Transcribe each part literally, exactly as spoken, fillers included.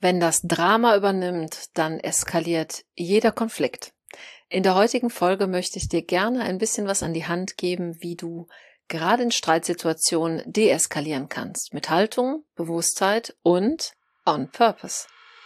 Wenn das Drama übernimmt, dann eskaliert jeder Konflikt. In der heutigen Folge möchte ich dir gerne ein bisschen was an die Hand geben, wie du gerade in Streitsituationen deeskalieren kannst. Mit Haltung, Bewusstheit und on purpose.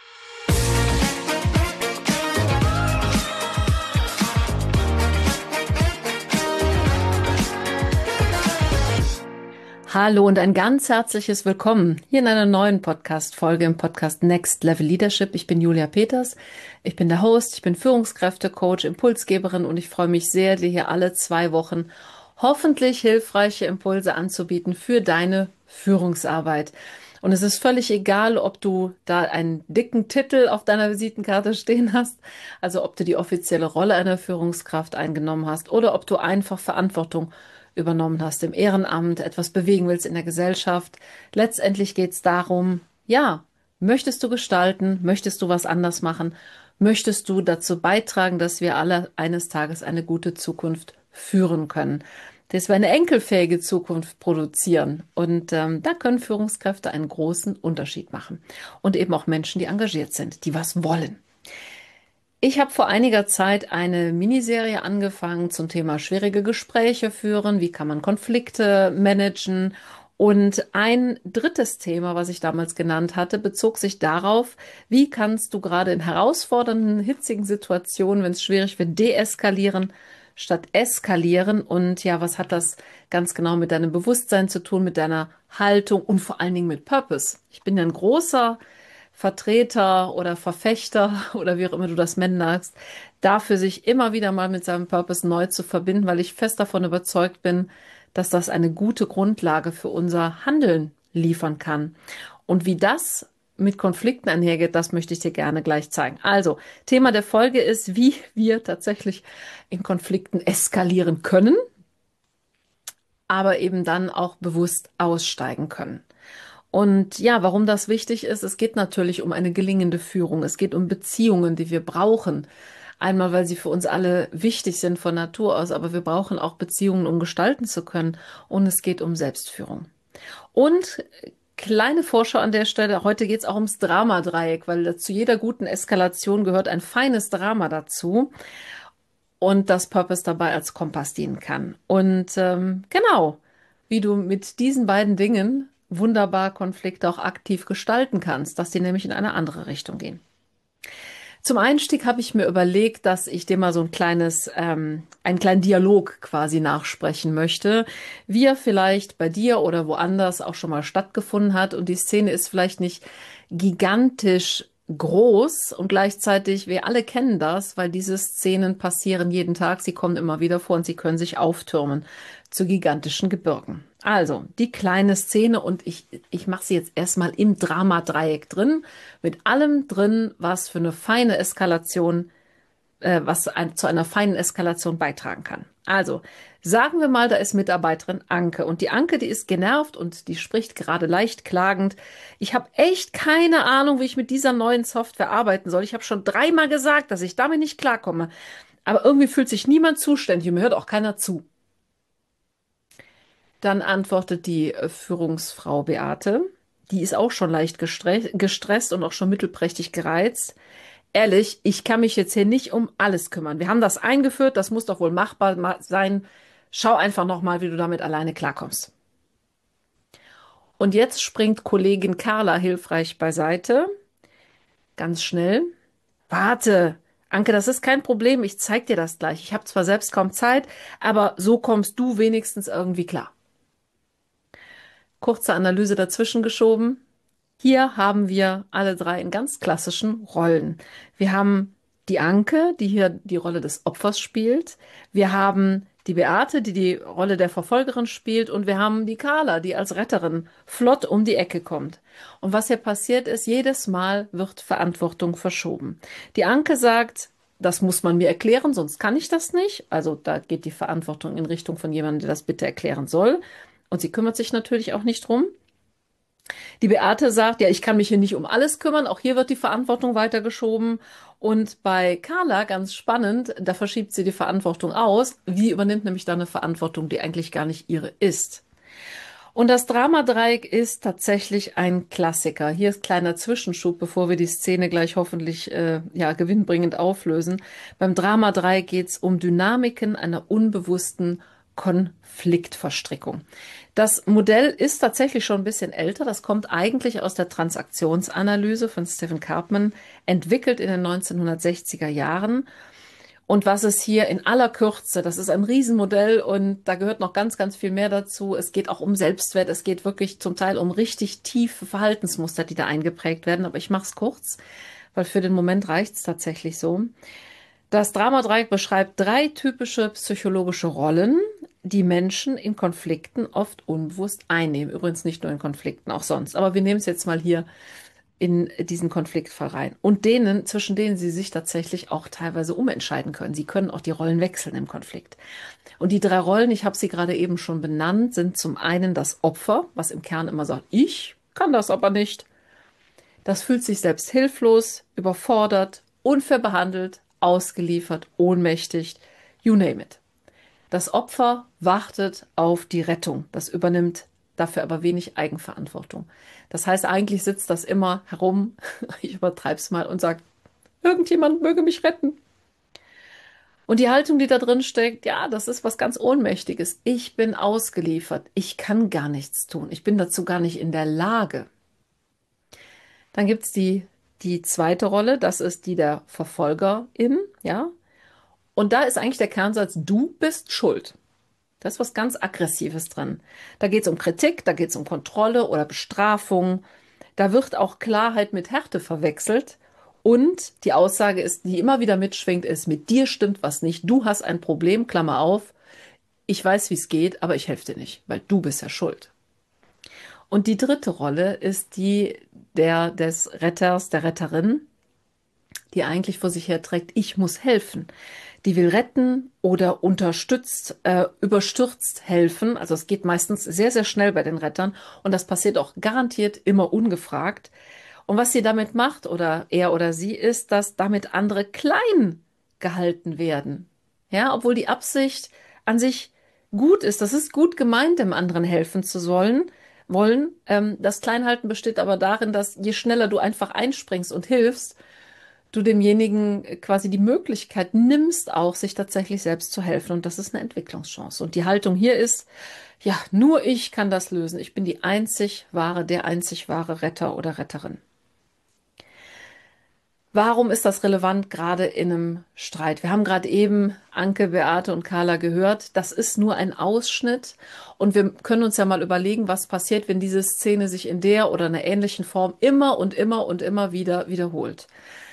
Hallo und ein ganz herzliches Willkommen hier in einer neuen Podcast-Folge im Podcast Next Level Leadership. Ich bin Julia Peters, ich bin der Host, ich bin Führungskräftecoach, Impulsgeberin und ich freue mich sehr, dir hier alle zwei Wochen hoffentlich hilfreiche Impulse anzubieten für deine Führungsarbeit. Und es ist völlig egal, ob du da einen dicken Titel auf deiner Visitenkarte stehen hast, also ob du die offizielle Rolle einer Führungskraft eingenommen hast oder ob du einfach Verantwortung übernommen hast im Ehrenamt, etwas bewegen willst in der Gesellschaft. Letztendlich geht es darum, ja, möchtest du gestalten, möchtest du was anders machen, möchtest du dazu beitragen, dass wir alle eines Tages eine gute Zukunft führen können, dass wir eine enkelfähige Zukunft produzieren. Und ähm, da können Führungskräfte einen großen Unterschied machen. Und eben auch Menschen, die engagiert sind, die was wollen. Ich habe vor einiger Zeit eine Miniserie angefangen zum Thema schwierige Gespräche führen, wie kann man Konflikte managen. Und ein drittes Thema, was ich damals genannt hatte, bezog sich darauf, wie kannst du gerade in herausfordernden, hitzigen Situationen, wenn es schwierig wird, deeskalieren statt eskalieren. Und ja, was hat das ganz genau mit deinem Bewusstsein zu tun, mit deiner Haltung und vor allen Dingen mit Purpose? Ich bin ja ein großer Vertreter oder Verfechter oder wie auch immer du das nennen magst, dafür sich immer wieder mal mit seinem Purpose neu zu verbinden, weil ich fest davon überzeugt bin, dass das eine gute Grundlage für unser Handeln liefern kann. Und wie das mit Konflikten einhergeht, das möchte ich dir gerne gleich zeigen. Also, Thema der Folge ist, wie wir tatsächlich in Konflikten eskalieren können, aber eben dann auch bewusst aussteigen können. Und ja, warum das wichtig ist, es geht natürlich um eine gelingende Führung. Es geht um Beziehungen, die wir brauchen. Einmal, weil sie für uns alle wichtig sind von Natur aus, aber wir brauchen auch Beziehungen, um gestalten zu können. Und es geht um Selbstführung. Und kleine Vorschau an der Stelle, heute geht es auch ums Dramadreieck, weil zu jeder guten Eskalation gehört ein feines Drama dazu. Und das Purpose dabei als Kompass dienen kann. Und ähm, genau, wie du mit diesen beiden Dingen wunderbar Konflikte auch aktiv gestalten kannst, dass die nämlich in eine andere Richtung gehen. Zum Einstieg habe ich mir überlegt, dass ich dir mal so ein kleines, ähm, einen kleinen Dialog quasi nachsprechen möchte, wie er vielleicht bei dir oder woanders auch schon mal stattgefunden hat. Und die Szene ist vielleicht nicht gigantisch groß und gleichzeitig, wir alle kennen das, weil diese Szenen passieren jeden Tag, sie kommen immer wieder vor und sie können sich auftürmen zu gigantischen Gebirgen. Also, die kleine Szene und ich, ich mache sie jetzt erstmal im Dramadreieck drin, mit allem drin, was für eine feine Eskalation, äh, was ein, zu einer feinen Eskalation beitragen kann. Also, sagen wir mal, da ist Mitarbeiterin Anke und die Anke, die ist genervt und die spricht gerade leicht klagend. Ich habe echt keine Ahnung, wie ich mit dieser neuen Software arbeiten soll. Ich habe schon dreimal gesagt, dass ich damit nicht klarkomme. Aber irgendwie fühlt sich niemand zuständig und mir hört auch keiner zu. Dann antwortet die Führungsfrau Beate, die ist auch schon leicht gestresst und auch schon mittelprächtig gereizt. Ehrlich, ich kann mich jetzt hier nicht um alles kümmern. Wir haben das eingeführt, das muss doch wohl machbar sein. Schau einfach nochmal, wie du damit alleine klarkommst. Und jetzt springt Kollegin Carla hilfreich beiseite. Ganz schnell. Warte, Anke, das ist kein Problem, ich zeig dir das gleich. Ich habe zwar selbst kaum Zeit, aber so kommst du wenigstens irgendwie klar. Kurze Analyse dazwischen geschoben. Hier haben wir alle drei in ganz klassischen Rollen. Wir haben die Anke, die hier die Rolle des Opfers spielt. Wir haben die Beate, die die Rolle der Verfolgerin spielt. Und wir haben die Carla, die als Retterin flott um die Ecke kommt. Und was hier passiert ist, jedes Mal wird Verantwortung verschoben. Die Anke sagt, das muss man mir erklären, sonst kann ich das nicht. Also da geht die Verantwortung in Richtung von jemandem, der das bitte erklären soll. Und sie kümmert sich natürlich auch nicht drum. Die Beate sagt, ja, ich kann mich hier nicht um alles kümmern. Auch hier wird die Verantwortung weitergeschoben. Und bei Carla, ganz spannend, da verschiebt sie die Verantwortung aus. Wie übernimmt nämlich da eine Verantwortung, die eigentlich gar nicht ihre ist? Und das Dramadreieck ist tatsächlich ein Klassiker. Hier ist kleiner Zwischenschub, bevor wir die Szene gleich hoffentlich äh, ja, gewinnbringend auflösen. Beim Dramadreieck geht es um Dynamiken einer unbewussten Konfliktverstrickung. Das Modell ist tatsächlich schon ein bisschen älter. Das kommt eigentlich aus der Transaktionsanalyse von Stephen Karpman, entwickelt in den neunzehnhundertsechziger Jahren. Und was es hier in aller Kürze, das ist ein Riesenmodell und da gehört noch ganz, ganz viel mehr dazu. Es geht auch um Selbstwert, es geht wirklich zum Teil um richtig tiefe Verhaltensmuster, die da eingeprägt werden. Aber ich mache es kurz, weil für den Moment reicht es tatsächlich so. Das Dramadreieck beschreibt drei typische psychologische Rollen, die Menschen in Konflikten oft unbewusst einnehmen. Übrigens nicht nur in Konflikten, auch sonst. Aber wir nehmen es jetzt mal hier in diesen Konfliktfall rein. Und denen, zwischen denen sie sich tatsächlich auch teilweise umentscheiden können. Sie können auch die Rollen wechseln im Konflikt. Und die drei Rollen, ich habe sie gerade eben schon benannt, sind zum einen das Opfer, was im Kern immer sagt, ich kann das aber nicht. Das fühlt sich selbst hilflos, überfordert, unfair behandelt, ausgeliefert, ohnmächtig, you name it. Das Opfer wartet auf die Rettung. Das übernimmt dafür aber wenig Eigenverantwortung. Das heißt, eigentlich sitzt das immer herum, ich übertreibe es mal, und sagt, irgendjemand möge mich retten. Und die Haltung, die da drin steckt, ja, das ist was ganz Ohnmächtiges. Ich bin ausgeliefert. Ich kann gar nichts tun. Ich bin dazu gar nicht in der Lage. Dann gibt es die, die zweite Rolle, das ist die der Verfolgerin, ja. Und da ist eigentlich der Kernsatz, du bist schuld. Da ist was ganz Aggressives drin. Da geht es um Kritik, da geht es um Kontrolle oder Bestrafung. Da wird auch Klarheit mit Härte verwechselt. Und die Aussage ist, die immer wieder mitschwingt, ist, mit dir stimmt was nicht. Du hast ein Problem, Klammer auf. Ich weiß, wie es geht, aber ich helfe dir nicht, weil du bist ja schuld. Und die dritte Rolle ist die der, des Retters, der Retterin, die eigentlich vor sich her trägt, ich muss helfen. Die will retten oder unterstützt, äh, überstürzt helfen. Also es geht meistens sehr, sehr schnell bei den Rettern und das passiert auch garantiert immer ungefragt. Und was sie damit macht, oder er oder sie, ist, dass damit andere klein gehalten werden. Ja, obwohl die Absicht an sich gut ist. Das ist gut gemeint, dem anderen helfen zu sollen, wollen. Ähm, das Kleinhalten besteht aber darin, dass je schneller du einfach einspringst und hilfst, du demjenigen quasi die Möglichkeit nimmst, auch sich tatsächlich selbst zu helfen. Und das ist eine Entwicklungschance. Und die Haltung hier ist, ja, nur ich kann das lösen. Ich bin die einzig wahre, der einzig wahre Retter oder Retterin. Warum ist das relevant, gerade in einem Streit? Wir haben gerade eben Anke, Beate und Carla gehört. Das ist nur ein Ausschnitt. Und wir können uns ja mal überlegen, was passiert, wenn diese Szene sich in der oder einer ähnlichen Form immer und immer und immer wieder wiederholt.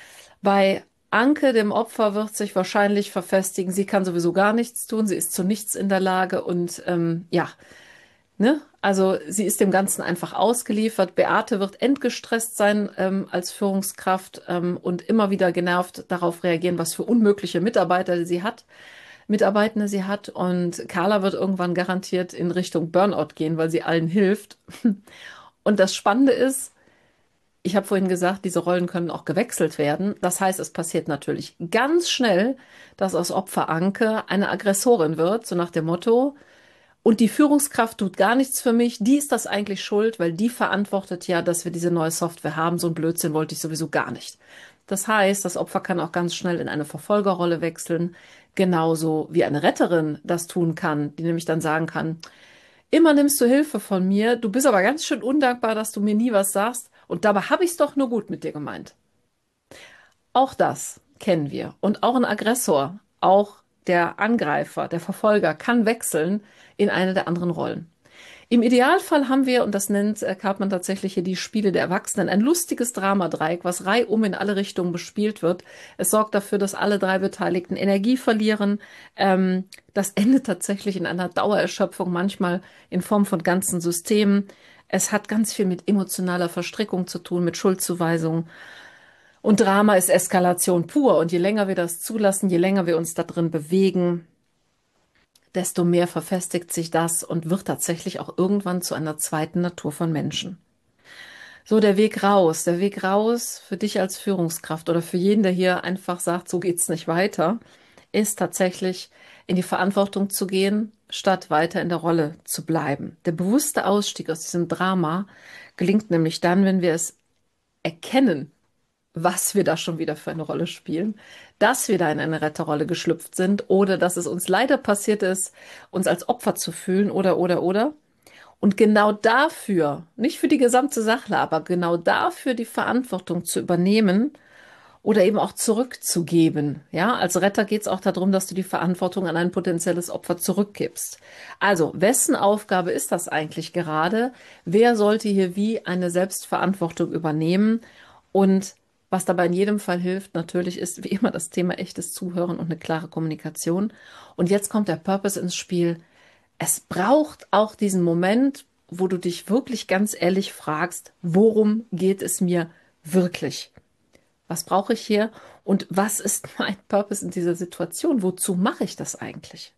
Bei Anke, dem Opfer, wird sich wahrscheinlich verfestigen, sie kann sowieso gar nichts tun, sie ist zu nichts in der Lage und ähm, ja, ne? Also sie ist dem Ganzen einfach ausgeliefert. Beate wird entgestresst sein ähm, als Führungskraft ähm, und immer wieder genervt darauf reagieren, was für unmögliche Mitarbeiter sie hat, Mitarbeitende sie hat. Und Carla wird irgendwann garantiert in Richtung Burnout gehen, weil sie allen hilft. Und das Spannende ist, ich habe vorhin gesagt, diese Rollen können auch gewechselt werden. Das heißt, es passiert natürlich ganz schnell, dass aus Opfer Anke eine Aggressorin wird, so nach dem Motto, und die Führungskraft tut gar nichts für mich, die ist das eigentlich schuld, weil die verantwortet ja, dass wir diese neue Software haben. So ein Blödsinn wollte ich sowieso gar nicht. Das heißt, das Opfer kann auch ganz schnell in eine Verfolgerrolle wechseln, genauso wie eine Retterin das tun kann, die nämlich dann sagen kann, immer nimmst du Hilfe von mir, du bist aber ganz schön undankbar, dass du mir nie was sagst und dabei habe ich es doch nur gut mit dir gemeint. Auch das kennen wir. Und auch ein Aggressor, auch der Angreifer, der Verfolger kann wechseln in eine der anderen Rollen. Im Idealfall haben wir, und das nennt äh, Karpman tatsächlich hier die Spiele der Erwachsenen, ein lustiges Dramadreieck, was reihum in alle Richtungen bespielt wird. Es sorgt dafür, dass alle drei Beteiligten Energie verlieren. Ähm, das endet tatsächlich in einer Dauererschöpfung, manchmal in Form von ganzen Systemen. Es hat ganz viel mit emotionaler Verstrickung zu tun, mit Schuldzuweisung. Und Drama ist Eskalation pur. Und je länger wir das zulassen, je länger wir uns da drin bewegen, desto mehr verfestigt sich das und wird tatsächlich auch irgendwann zu einer zweiten Natur von Menschen. So, der Weg raus, der Weg raus für dich als Führungskraft oder für jeden, der hier einfach sagt, so geht's nicht weiter, ist tatsächlich in die Verantwortung zu gehen, statt weiter in der Rolle zu bleiben. Der bewusste Ausstieg aus diesem Drama gelingt nämlich dann, wenn wir es erkennen, was wir da schon wieder für eine Rolle spielen, dass wir da in eine Retterrolle geschlüpft sind oder dass es uns leider passiert ist, uns als Opfer zu fühlen oder, oder, oder. Und genau dafür, nicht für die gesamte Sache, aber genau dafür die Verantwortung zu übernehmen oder eben auch zurückzugeben. Ja, als Retter geht es auch darum, dass du die Verantwortung an ein potenzielles Opfer zurückgibst. Also, wessen Aufgabe ist das eigentlich gerade? Wer sollte hier wie eine Selbstverantwortung übernehmen? Und was dabei in jedem Fall hilft, natürlich ist wie immer das Thema echtes Zuhören und eine klare Kommunikation. Und jetzt kommt der Purpose ins Spiel. Es braucht auch diesen Moment, wo du dich wirklich ganz ehrlich fragst, worum geht es mir wirklich? Was brauche ich hier? Und was ist mein Purpose in dieser Situation? Wozu mache ich das eigentlich?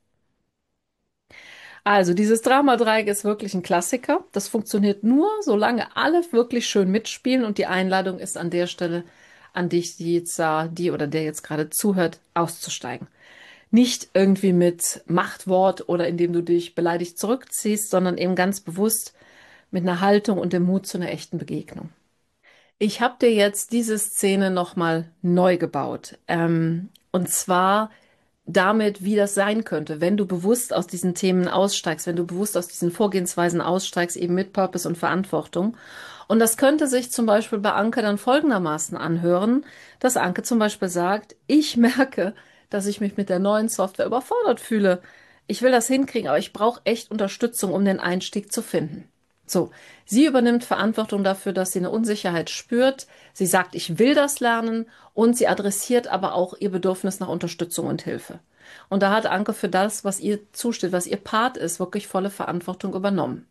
Also, dieses Dramadreieck ist wirklich ein Klassiker. Das funktioniert nur, solange alle wirklich schön mitspielen und die Einladung ist an der Stelle an dich, die jetzt, äh, die oder der jetzt gerade zuhört, auszusteigen. Nicht irgendwie mit Machtwort oder indem du dich beleidigt zurückziehst, sondern eben ganz bewusst mit einer Haltung und dem Mut zu einer echten Begegnung. Ich habe dir jetzt diese Szene nochmal neu gebaut. Ähm, und zwar damit, wie das sein könnte, wenn du bewusst aus diesen Themen aussteigst, wenn du bewusst aus diesen Vorgehensweisen aussteigst, eben mit Purpose und Verantwortung. Und das könnte sich zum Beispiel bei Anke dann folgendermaßen anhören, dass Anke zum Beispiel sagt, ich merke, dass ich mich mit der neuen Software überfordert fühle. Ich will das hinkriegen, aber ich brauche echt Unterstützung, um den Einstieg zu finden. So, sie übernimmt Verantwortung dafür, dass sie eine Unsicherheit spürt. Sie sagt, ich will das lernen und sie adressiert aber auch ihr Bedürfnis nach Unterstützung und Hilfe. Und da hat Anke für das, was ihr zusteht, was ihr Part ist, wirklich volle Verantwortung übernommen.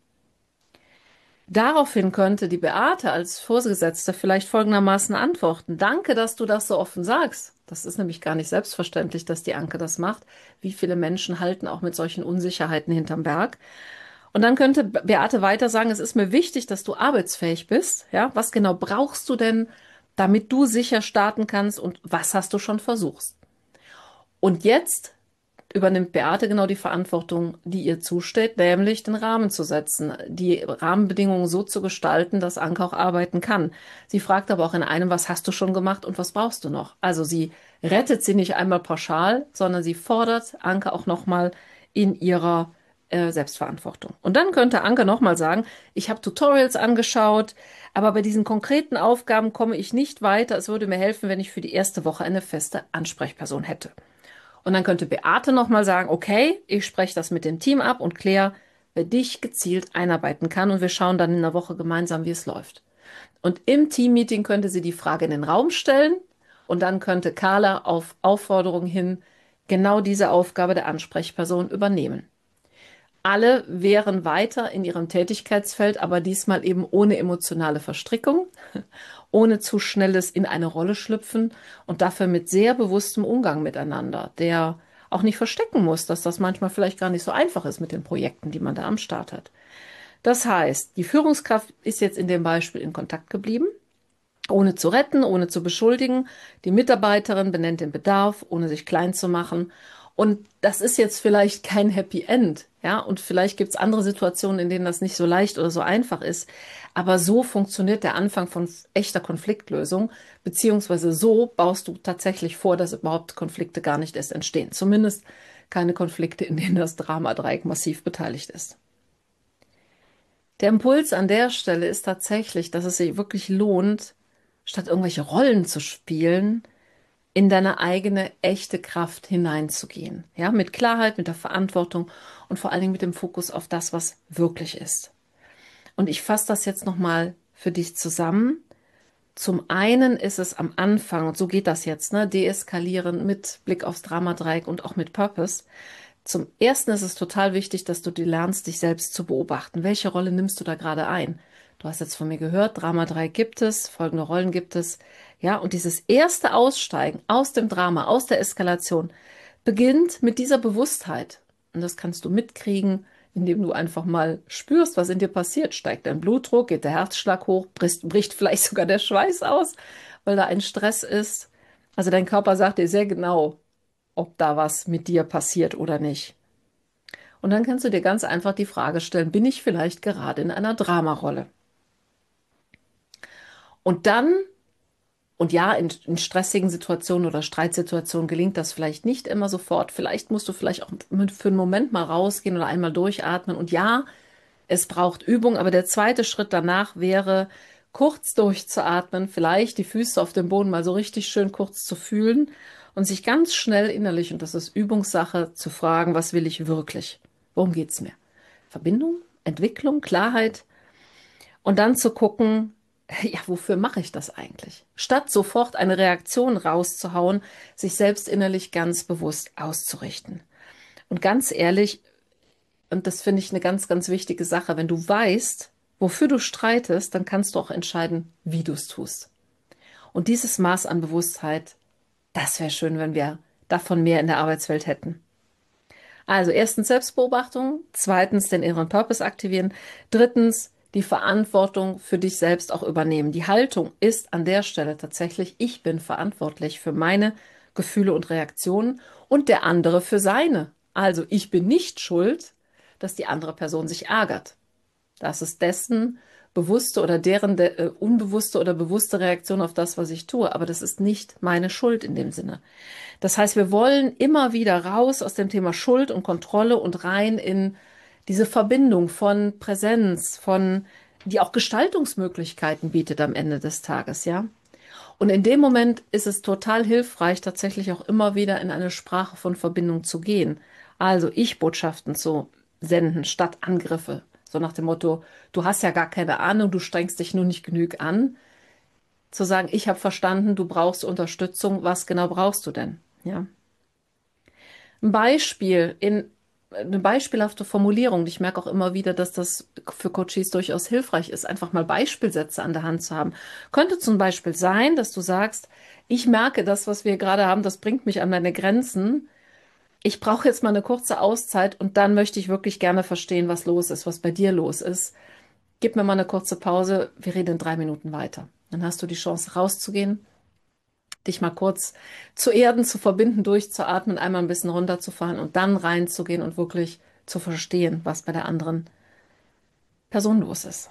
Daraufhin könnte die Beate als Vorgesetzte vielleicht folgendermaßen antworten. Danke, dass du das so offen sagst. Das ist nämlich gar nicht selbstverständlich, dass die Anke das macht. Wie viele Menschen halten auch mit solchen Unsicherheiten hinterm Berg? Und dann könnte Beate weiter sagen, es ist mir wichtig, dass du arbeitsfähig bist. Ja, was genau brauchst du denn, damit du sicher starten kannst und was hast du schon versucht? Und jetzt übernimmt Beate genau die Verantwortung, die ihr zusteht, nämlich den Rahmen zu setzen, die Rahmenbedingungen so zu gestalten, dass Anke auch arbeiten kann. Sie fragt aber auch in einem, was hast du schon gemacht und was brauchst du noch? Also sie rettet sie nicht einmal pauschal, sondern sie fordert Anke auch nochmal in ihrer äh, Selbstverantwortung. Und dann könnte Anke nochmal sagen, ich habe Tutorials angeschaut, aber bei diesen konkreten Aufgaben komme ich nicht weiter. Es würde mir helfen, wenn ich für die erste Woche eine feste Ansprechperson hätte. Und dann könnte Beate nochmal sagen, okay, ich spreche das mit dem Team ab und kläre, wer dich gezielt einarbeiten kann und wir schauen dann in der Woche gemeinsam, wie es läuft. Und im Teammeeting könnte sie die Frage in den Raum stellen und dann könnte Carla auf Aufforderung hin genau diese Aufgabe der Ansprechperson übernehmen. Alle wären weiter in ihrem Tätigkeitsfeld, aber diesmal eben ohne emotionale Verstrickung, ohne zu schnelles in eine Rolle schlüpfen und dafür mit sehr bewusstem Umgang miteinander, der auch nicht verstecken muss, dass das manchmal vielleicht gar nicht so einfach ist mit den Projekten, die man da am Start hat. Das heißt, die Führungskraft ist jetzt in dem Beispiel in Kontakt geblieben, ohne zu retten, ohne zu beschuldigen. Die Mitarbeiterin benennt den Bedarf, ohne sich klein zu machen. Und das ist jetzt vielleicht kein Happy End, ja, und vielleicht gibt es andere Situationen, in denen das nicht so leicht oder so einfach ist. Aber so funktioniert der Anfang von echter Konfliktlösung, beziehungsweise so baust du tatsächlich vor, dass überhaupt Konflikte gar nicht erst entstehen. Zumindest keine Konflikte, in denen das Dramadreieck massiv beteiligt ist. Der Impuls an der Stelle ist tatsächlich, dass es sich wirklich lohnt, statt irgendwelche Rollen zu spielen, in deine eigene echte Kraft hineinzugehen. Ja, mit Klarheit, mit der Verantwortung und vor allen Dingen mit dem Fokus auf das, was wirklich ist. Und ich fasse das jetzt nochmal für dich zusammen. Zum einen ist es am Anfang, und so geht das jetzt, ne, deeskalieren mit Blick aufs Dramadreieck und auch mit Purpose. Zum ersten ist es total wichtig, dass du dir lernst, dich selbst zu beobachten. Welche Rolle nimmst du da gerade ein? Du hast jetzt von mir gehört, Dramadreieck gibt es, folgende Rollen gibt es. Ja, und dieses erste Aussteigen aus dem Drama, aus der Eskalation, beginnt mit dieser Bewusstheit. Und das kannst du mitkriegen, indem du einfach mal spürst, was in dir passiert. Steigt dein Blutdruck, geht der Herzschlag hoch, bricht, bricht vielleicht sogar der Schweiß aus, weil da ein Stress ist. Also dein Körper sagt dir sehr genau, ob da was mit dir passiert oder nicht. Und dann kannst du dir ganz einfach die Frage stellen, bin ich vielleicht gerade in einer Dramarolle? Und dann, und ja, in, in stressigen Situationen oder Streitsituationen gelingt das vielleicht nicht immer sofort. Vielleicht musst du vielleicht auch für einen Moment mal rausgehen oder einmal durchatmen. Und ja, es braucht Übung, aber der zweite Schritt danach wäre, kurz durchzuatmen, vielleicht die Füße auf dem Boden mal so richtig schön kurz zu fühlen und sich ganz schnell innerlich, und das ist Übungssache, zu fragen, was will ich wirklich? Worum geht's mir? Verbindung, Entwicklung, Klarheit und dann zu gucken, ja, wofür mache ich das eigentlich? Statt sofort eine Reaktion rauszuhauen, sich selbst innerlich ganz bewusst auszurichten. Und ganz ehrlich, und das finde ich eine ganz, ganz wichtige Sache, wenn du weißt, wofür du streitest, dann kannst du auch entscheiden, wie du es tust. Und dieses Maß an Bewusstheit, das wäre schön, wenn wir davon mehr in der Arbeitswelt hätten. Also erstens Selbstbeobachtung, zweitens den inneren Purpose aktivieren, drittens die Verantwortung für dich selbst auch übernehmen. Die Haltung ist an der Stelle tatsächlich, ich bin verantwortlich für meine Gefühle und Reaktionen und der andere für seine. Also ich bin nicht schuld, dass die andere Person sich ärgert. Das ist dessen bewusste oder deren de, äh, unbewusste oder bewusste Reaktion auf das, was ich tue. Aber das ist nicht meine Schuld in dem Sinne. Das heißt, wir wollen immer wieder raus aus dem Thema Schuld und Kontrolle und rein in diese Verbindung von Präsenz, von, die auch Gestaltungsmöglichkeiten bietet am Ende des Tages, ja. Und in dem Moment ist es total hilfreich, tatsächlich auch immer wieder in eine Sprache von Verbindung zu gehen. Also Ich-Botschaften zu senden statt Angriffe. So nach dem Motto, du hast ja gar keine Ahnung, du strengst dich nur nicht genug an. Zu sagen, ich habe verstanden, du brauchst Unterstützung, was genau brauchst du denn? Ja. Ein Beispiel in eine beispielhafte Formulierung. Ich merke auch immer wieder, dass das für Coaches durchaus hilfreich ist, einfach mal Beispielsätze an der Hand zu haben. Könnte zum Beispiel sein, dass du sagst, ich merke, das, was wir gerade haben, das bringt mich an meine Grenzen. Ich brauche jetzt mal eine kurze Auszeit und dann möchte ich wirklich gerne verstehen, was los ist, was bei dir los ist. Gib mir mal eine kurze Pause. Wir reden in drei Minuten weiter. Dann hast du die Chance rauszugehen, dich mal kurz zu erden, zu verbinden, durchzuatmen, einmal ein bisschen runterzufahren und dann reinzugehen und wirklich zu verstehen, was bei der anderen Person los ist.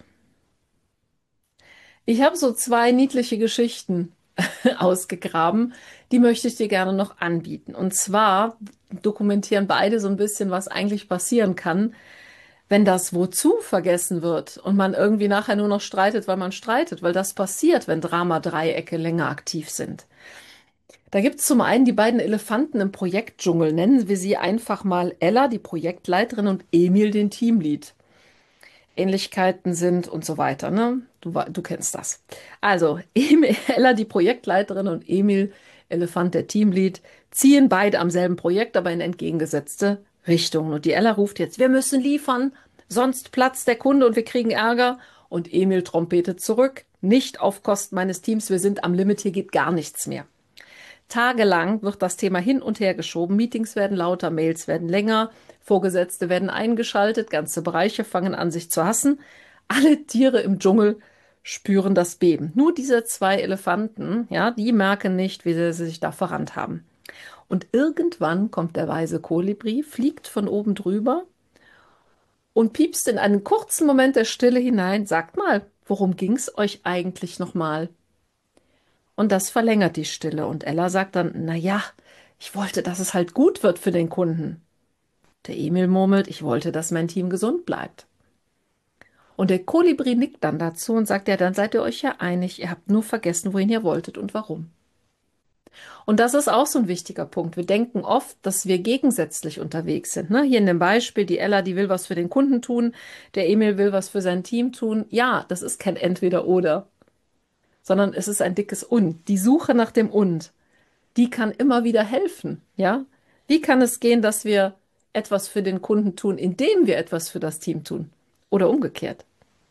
Ich habe so zwei niedliche Geschichten ausgegraben, die möchte ich dir gerne noch anbieten. Und zwar dokumentieren beide so ein bisschen, was eigentlich passieren kann, wenn das Wozu vergessen wird und man irgendwie nachher nur noch streitet, weil man streitet, weil das passiert, wenn Drama-Dreiecke länger aktiv sind. Da gibt es zum einen die beiden Elefanten im Projektdschungel. Nennen wir sie einfach mal Ella, die Projektleiterin, und Emil, den Teamlead. Ähnlichkeiten sind und so weiter, ne? Du, du kennst das. Also, Emil, Ella, die Projektleiterin, und Emil, Elefant, der Teamlead, ziehen beide am selben Projekt, aber in entgegengesetzte Richtungen. Und die Ella ruft jetzt, wir müssen liefern, sonst platzt der Kunde und wir kriegen Ärger. Und Emil trompetet zurück, nicht auf Kosten meines Teams, wir sind am Limit, hier geht gar nichts mehr. Tagelang wird das Thema hin und her geschoben. Meetings werden lauter, Mails werden länger, Vorgesetzte werden eingeschaltet, ganze Bereiche fangen an, sich zu hassen. Alle Tiere im Dschungel spüren das Beben. Nur diese zwei Elefanten, ja, die merken nicht, wie sie sich da verrannt haben. Und irgendwann kommt der weise Kolibri, fliegt von oben drüber und piepst in einen kurzen Moment der Stille hinein. Sagt mal, worum ging's euch eigentlich nochmal? Und das verlängert die Stille. Und Ella sagt dann, na ja, ich wollte, dass es halt gut wird für den Kunden. Der Emil murmelt, ich wollte, dass mein Team gesund bleibt. Und der Kolibri nickt dann dazu und sagt, ja, dann seid ihr euch ja einig, ihr habt nur vergessen, wohin ihr wolltet und warum. Und das ist auch so ein wichtiger Punkt. Wir denken oft, dass wir gegensätzlich unterwegs sind. Ne? Hier in dem Beispiel, die Ella, die will was für den Kunden tun, der Emil will was für sein Team tun. Ja, das ist kein Entweder-Oder, sondern es ist ein dickes Und. Die Suche nach dem Und, die kann immer wieder helfen, ja? Wie kann es gehen, dass wir etwas für den Kunden tun, indem wir etwas für das Team tun? Oder umgekehrt.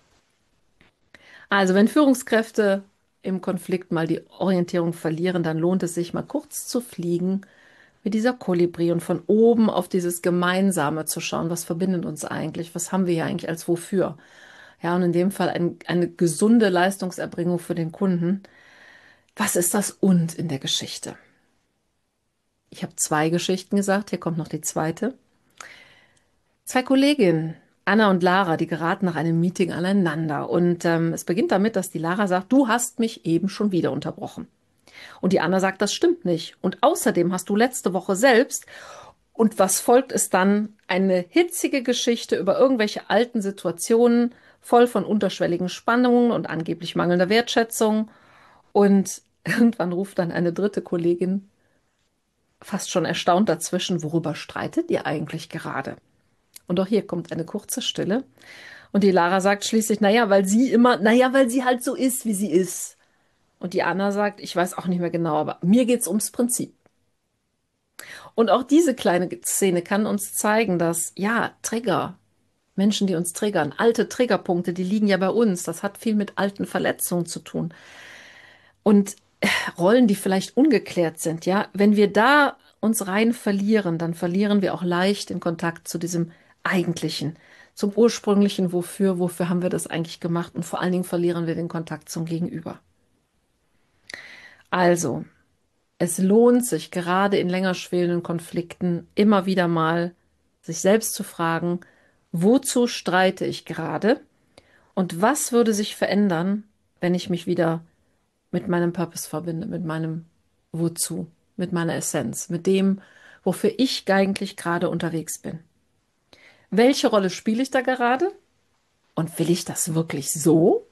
Also, wenn Führungskräfte im Konflikt mal die Orientierung verlieren, dann lohnt es sich mal kurz zu fliegen wie dieser Kolibri und von oben auf dieses Gemeinsame zu schauen. Was verbindet uns eigentlich? Was haben wir hier eigentlich als Wofür? Ja, und in dem Fall ein, eine gesunde Leistungserbringung für den Kunden. Was ist das Und in der Geschichte? Ich habe zwei Geschichten gesagt, hier kommt noch die zweite. Zwei Kolleginnen, Anna und Lara, die geraten nach einem Meeting aneinander. Und ähm, es beginnt damit, dass die Lara sagt, du hast mich eben schon wieder unterbrochen. Und die Anna sagt, das stimmt nicht. Und außerdem hast du letzte Woche selbst. Und was folgt, ist dann eine hitzige Geschichte über irgendwelche alten Situationen, voll von unterschwelligen Spannungen und angeblich mangelnder Wertschätzung. Und irgendwann ruft dann eine dritte Kollegin fast schon erstaunt dazwischen, worüber streitet ihr eigentlich gerade? Und auch hier kommt eine kurze Stille. Und die Lara sagt schließlich, naja, weil sie immer, naja, weil sie halt so ist, wie sie ist. Und die Anna sagt, ich weiß auch nicht mehr genau, aber mir geht's ums Prinzip. Und auch diese kleine Szene kann uns zeigen, dass, ja, Trigger, Menschen, die uns triggern, alte Triggerpunkte, die liegen ja bei uns. Das hat viel mit alten Verletzungen zu tun. Und äh, Rollen, die vielleicht ungeklärt sind, ja, wenn wir da uns rein verlieren, dann verlieren wir auch leicht den Kontakt zu diesem Eigentlichen, zum ursprünglichen Wofür, wofür haben wir das eigentlich gemacht und vor allen Dingen verlieren wir den Kontakt zum Gegenüber. Also, es lohnt sich gerade in länger schwelenden Konflikten immer wieder mal sich selbst zu fragen, wozu streite ich gerade und was würde sich verändern, wenn ich mich wieder mit meinem Purpose verbinde, mit meinem Wozu, mit meiner Essenz, mit dem, wofür ich eigentlich gerade unterwegs bin. Welche Rolle spiele ich da gerade? Und will ich das wirklich so?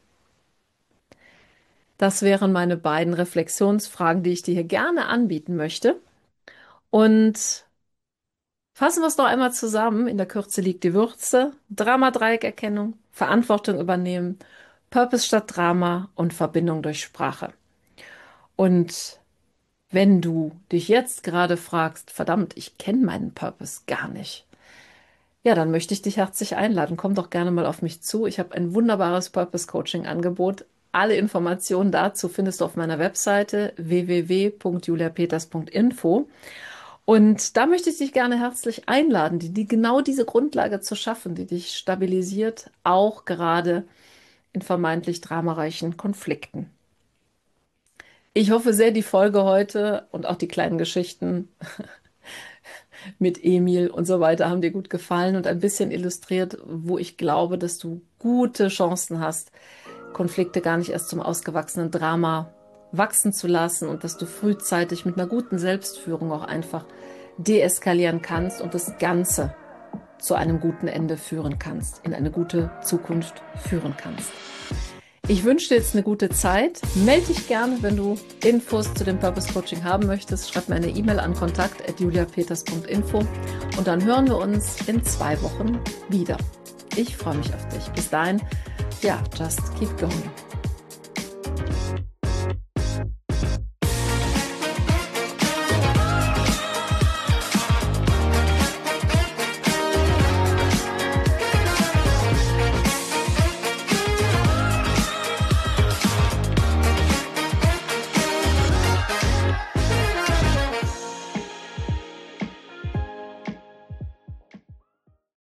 Das wären meine beiden Reflexionsfragen, die ich dir hier gerne anbieten möchte. Und fassen wir es noch einmal zusammen. In der Kürze liegt die Würze. Drama-Dreieckerkennung, Verantwortung übernehmen, Purpose statt Drama und Verbindung durch Sprache. Und wenn du dich jetzt gerade fragst, verdammt, ich kenne meinen Purpose gar nicht, ja, dann möchte ich dich herzlich einladen. Komm doch gerne mal auf mich zu. Ich habe ein wunderbares Purpose-Coaching-Angebot. Alle Informationen dazu findest du auf meiner Webseite w w w punkt julia peters punkt info. Und da möchte ich dich gerne herzlich einladen, die, die genau diese Grundlage zu schaffen, die dich stabilisiert, auch gerade in vermeintlich dramareichen Konflikten. Ich hoffe sehr, die Folge heute und auch die kleinen Geschichten mit Emil und so weiter haben dir gut gefallen und ein bisschen illustriert, wo ich glaube, dass du gute Chancen hast, Konflikte gar nicht erst zum ausgewachsenen Drama wachsen zu lassen und dass du frühzeitig mit einer guten Selbstführung auch einfach deeskalieren kannst und das Ganze zu einem guten Ende führen kannst, in eine gute Zukunft führen kannst. Ich wünsche dir jetzt eine gute Zeit. Melde dich gerne, wenn du Infos zu dem Purpose Coaching haben möchtest. Schreib mir eine E-Mail an kontakt at julia peters punkt info und dann hören wir uns in zwei Wochen wieder. Ich freue mich auf dich. Bis dahin, ja, just keep going.